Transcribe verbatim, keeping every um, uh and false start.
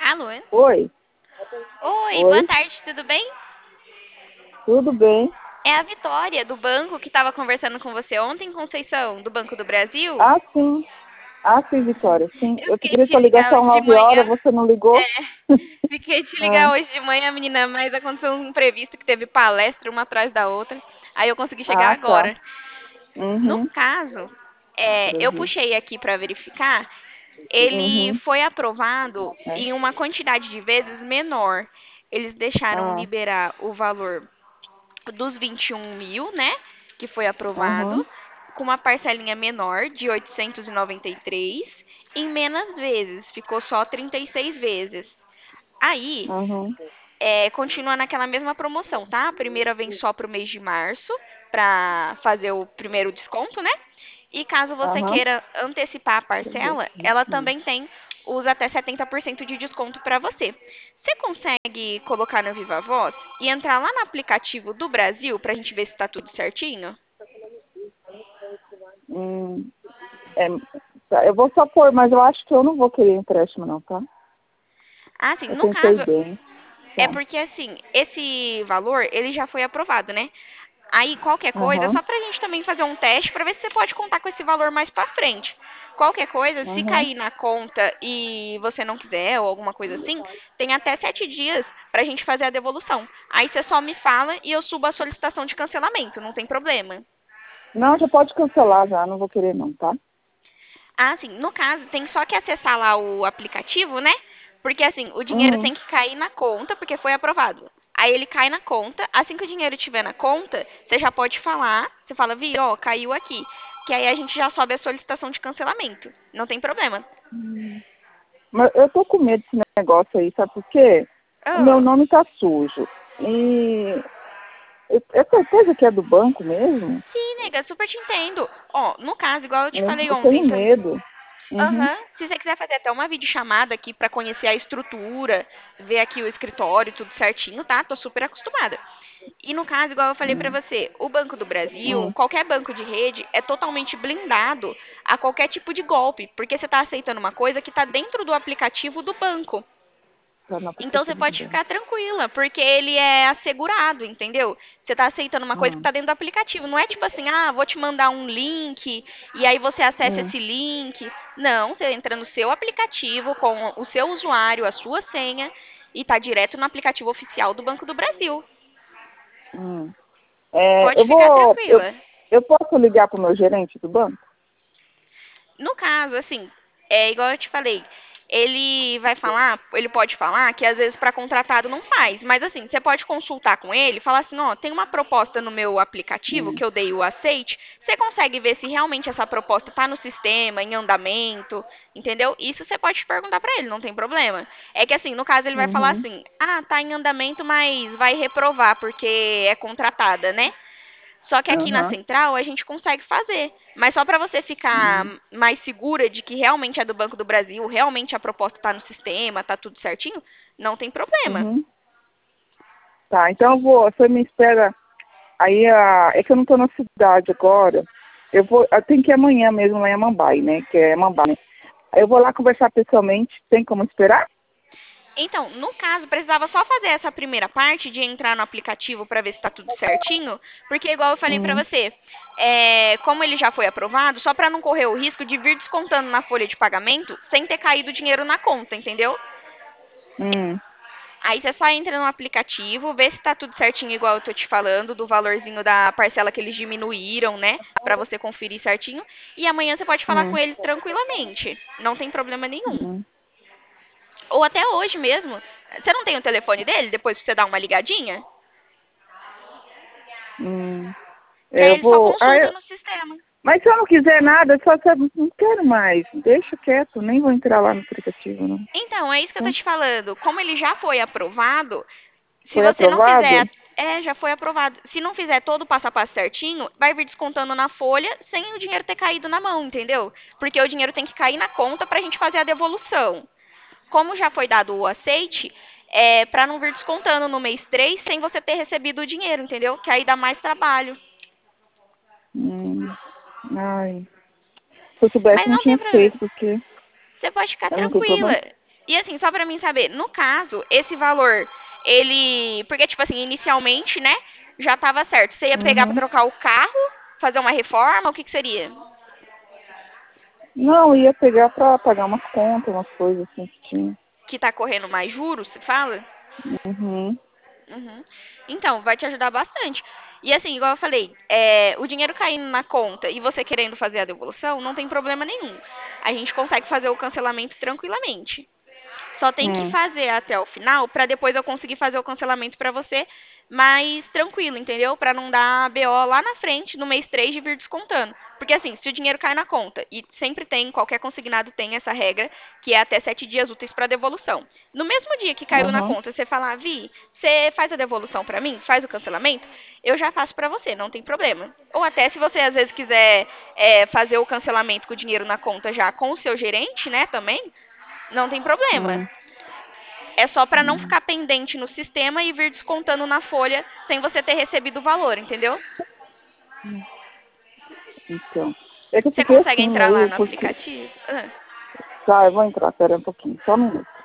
Alô? Oi, Oi, boa oi, tarde, tudo bem? tudo bem? É a Vitória, do banco, que estava conversando com você ontem, Conceição, do Banco do Brasil. Ah, sim. Ah, sim, Vitória, sim. Eu Eu fiquei pedi te sua ligar ligação hoje de nove horas, manhã. você não ligou? É, fiquei te Ah, ligar hoje de manhã, menina, mas aconteceu um imprevisto que teve palestra uma atrás da outra. Aí eu consegui chegar ah, tá. agora. No Uhum. caso, é, eu Brasil. puxei aqui para verificar, ele Uhum. foi aprovado É. em uma quantidade de vezes menor. Eles deixaram Ah, liberar o valor dos vinte e um mil, né? Que foi aprovado, uhum. com uma parcelinha menor de oitocentos e noventa e três, em menos vezes, ficou só trinta e seis vezes. Aí, Uhum. é, continua naquela mesma promoção, tá? A primeira vem só para o mês de março, para fazer o primeiro desconto, né? E caso você Uhum. queira antecipar a parcela, ela também tem os até setenta por cento de desconto para você. Você consegue colocar no Viva Voz e entrar lá no aplicativo do Brasil para a gente ver se está tudo certinho? Hum, é, tá, eu vou só pôr, mas eu acho que eu não vou querer empréstimo não, tá? Ah, sim, Eu no pensei caso, bem. é Tá. porque assim, esse valor, ele já foi aprovado, né? Aí, qualquer coisa, Uhum. só pra gente também fazer um teste pra ver se você pode contar com esse valor mais pra frente. Qualquer coisa, se Uhum. cair na conta e você não quiser ou alguma coisa assim, tem até sete dias pra gente fazer a devolução. Aí você só me fala e eu subo a solicitação de cancelamento, não tem problema. Não, já pode cancelar já, não vou querer não, tá? Ah, sim, no caso, tem só que acessar lá o aplicativo, né? Porque assim, o dinheiro Uhum. tem que cair na conta, porque foi aprovado. Aí ele cai na conta, assim que o dinheiro estiver na conta, você já pode falar, você fala, Vi, ó, caiu aqui. Que aí a gente já sobe a solicitação de cancelamento. Não tem problema. Mas eu tô com medo desse negócio aí, sabe por quê? O meu Ah, nome tá sujo. E é certeza que é do banco mesmo? sim, nega, super te entendo. Ó, no caso, igual eu te Eu, falei eu tenho ontem, você medo. Uhum. aham. Se você quiser fazer até uma videochamada aqui pra conhecer a estrutura, ver aqui o escritório, tudo certinho, tá? Tô super acostumada. E no caso, igual eu falei pra Hum. você, o Banco do Brasil, Hum. qualquer banco de rede, é totalmente blindado a qualquer tipo de golpe, porque você está aceitando uma coisa que está dentro do aplicativo do banco. Tá no Então você aplicativo do pode banco. ficar tranquila, porque ele é assegurado, entendeu? Você está aceitando uma coisa que Hum. está dentro do aplicativo. Não é tipo assim, ah, vou te mandar um link e aí você acessa Hum. esse link. Não, você entra no seu aplicativo com o seu usuário, a sua senha e tá direto no aplicativo oficial do Banco do Brasil. Hum. É, Pode eu ficar vou. Eu, tranquila. eu posso ligar pro meu gerente do banco? No caso, assim, é igual eu te falei, ele vai falar, ele pode falar que às vezes para contratado não faz, mas assim, você pode consultar com ele, falar assim, ó, tem uma proposta no meu aplicativo Hum. que eu dei o aceite, você consegue ver se realmente essa proposta está no sistema, em andamento, entendeu? Isso você pode perguntar para ele, não tem problema. É que assim, no caso ele vai falar Uhum. assim, ah, tá em andamento, mas vai reprovar porque é contratada, né? Só que aqui na Aham. central a gente consegue fazer. Mas só para você ficar Uhum. mais segura de que realmente é do Banco do Brasil, realmente a proposta está no sistema, tá tudo certinho, não tem problema. Uhum. Tá, então eu vou. Você me espera. Aí a, é que eu não tô na cidade agora. Eu vou. Eu tenho que ir amanhã mesmo lá em Amambai, né? Que é Amambai. Aí eu vou lá conversar pessoalmente. Tem como esperar? Então, no caso, precisava só fazer essa primeira parte de entrar no aplicativo para ver se está tudo certinho, porque igual eu falei para Hum. você, é, como ele já foi aprovado, só para não correr o risco de vir descontando na folha de pagamento sem ter caído dinheiro na conta, entendeu? Hum. Aí você só entra no aplicativo, vê se tá tudo certinho, igual eu tô te falando, do valorzinho da parcela que eles diminuíram, né? Pra você conferir certinho. E amanhã você pode falar com Hum. eles tranquilamente. Não tem problema nenhum. Hum. Ou até hoje mesmo. Você não tem o telefone dele? Depois você dá uma ligadinha? Hum. Que aí Eu ele só vou. Ah, consulta eu- no sistema. Mas se eu não quiser nada, só só não quero mais. Deixa quieto, nem vou entrar lá no aplicativo, não. Então, é isso que eu tô Hum. te falando. Como ele já foi aprovado, se Foi você não aprovado? fizer. É, já foi aprovado. Se não fizer todo o passo a passo certinho, vai vir descontando na folha sem o dinheiro ter caído na mão, entendeu? Porque o dinheiro tem que cair na conta pra gente fazer a devolução. Como já foi dado o aceite, é pra não vir descontando no mês três sem você ter recebido o dinheiro, entendeu? Que aí dá mais trabalho. Hum. Ai. Se eu soubesse, Mas não não tem tinha problema. feito, porque Você pode ficar eu não tenho tranquila. problema. E assim, só pra mim saber, no caso, esse valor, ele. Porque, tipo assim, inicialmente, né? Já tava certo. Você ia pegar pra Uhum. trocar o carro, fazer uma reforma, o que que seria? Não, ia pegar pra pagar umas contas, umas coisas assim que tinha. Que tá correndo mais juros, você fala? Uhum. Uhum. Então, vai te ajudar bastante. E assim, igual eu falei, é, o dinheiro caindo na conta e você querendo fazer a devolução, não tem problema nenhum. A gente consegue fazer o cancelamento tranquilamente. Só tem que Hum. fazer até o final para depois eu conseguir fazer o cancelamento para você mais tranquilo, entendeu? Para não dar B O lá na frente, no mês três de vir descontando. Porque assim, se o dinheiro cai na conta, e sempre tem, qualquer consignado tem essa regra, que é até sete dias úteis para devolução. No mesmo dia que caiu na Uhum. conta, você falar, Vi, você faz a devolução para mim, faz o cancelamento, eu já faço para você, não tem problema. Ou até se você às vezes quiser é, fazer o cancelamento com o dinheiro na conta já com o seu gerente, né, também, não tem problema. Hum. É só para não Hum. ficar pendente no sistema e vir descontando na folha sem você ter recebido o valor, entendeu? Então. É que eu Você fiquei consegue assim, entrar lá meio no porque. aplicativo? Ah. Tá, eu vou entrar, pera um pouquinho, só um minuto.